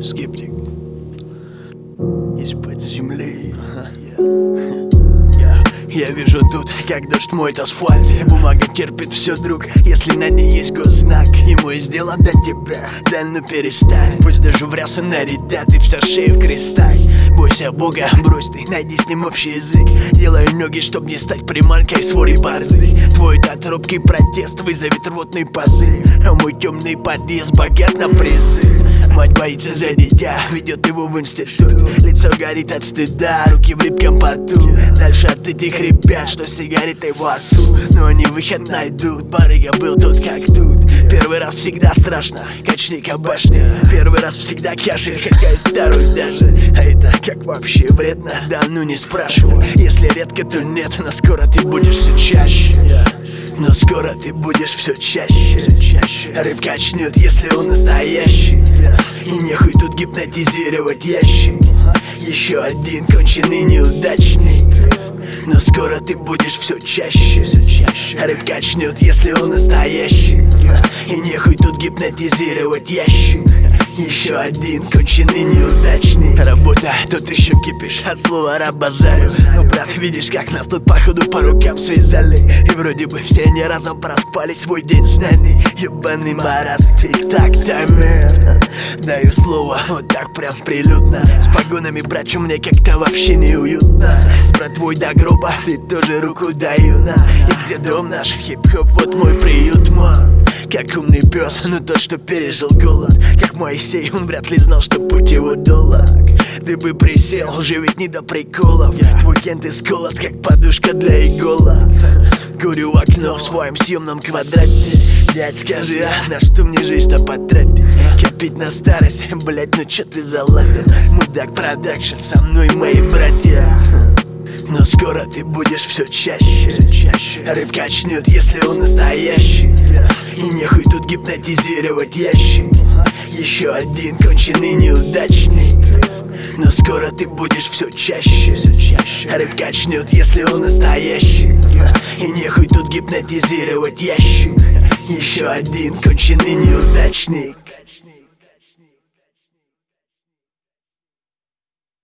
Скептик из-под земли. Я вижу тут, как дождь моет асфальт. Бумага терпит все, друг, если на ней есть госзнак. И мой сделан до тебя, да ну перестань. Пусть даже в рясы нарядят и вся шея в крестах. Бойся Бога, брось ты, найди с ним общий язык. Делай ноги, чтоб не стать приманкой своей борзы. Твой робкий протест вызовет рвотный позыв. А мой темный подъезд богат на призы. Мать боится за дитя, ведет его в институт. Лицо горит от стыда, руки в липком поту. Дальше от этих ребят, что сигаретой во рту. Но они выход найдут, барыга был тут как тут. Первый раз всегда страшно, качни кабашня. Первый раз всегда кашель, хотя и второй даже. А это как вообще вредно? Да ну не спрашивай. Если редко, то нет, но скоро ты будешь все чаще. Но скоро ты будешь все чаще. Рыбка очнет, если он настоящий. И нехуй тут гипнотизировать ящик. Еще один конченый неудачник. Но скоро ты будешь все чаще. Рыбка очнет, если он настоящий. И нехуй тут гипнотизировать ящик. Еще один конченый неудачник. Работа, тут еще кипишь, от слова рабазарю. Ну, брат, видишь, как нас тут походу по рукам связали. И вроде бы все не разом проспали свой день знаний. Ебаный маразм, тик-так, таймер. Даю слово, вот так прям прилюдно. С погонами, брачу, мне как-то вообще не уютно. С братвой до гроба ты тоже руку даю на. И где дом наш, хип-хоп, вот мой приют, ман. Как умный пес, но тот, что пережил голод. Как Моисей, он вряд ли знал, что путь его долг. Ты бы присел, уже ведь не до приколов. Твой кент исколот, как подушка для иголок. Курю в окно в своем съемном квадрате. Дядь, скажи, на что мне жизнь-то потратить? Копить на старость, блять, ну чё ты за ладно? Мудак продакшн, со мной мои братья. Но скоро ты будешь все чаще. Рыбка очнет, если он настоящий. И нехуй тут гипнотизировать ящик. Еще один конченый неудачник. Но скоро ты будешь все чаще. Рыбка очнет, если он настоящий. И нехуй тут гипнотизировать ящик. Еще один конченый неудачник.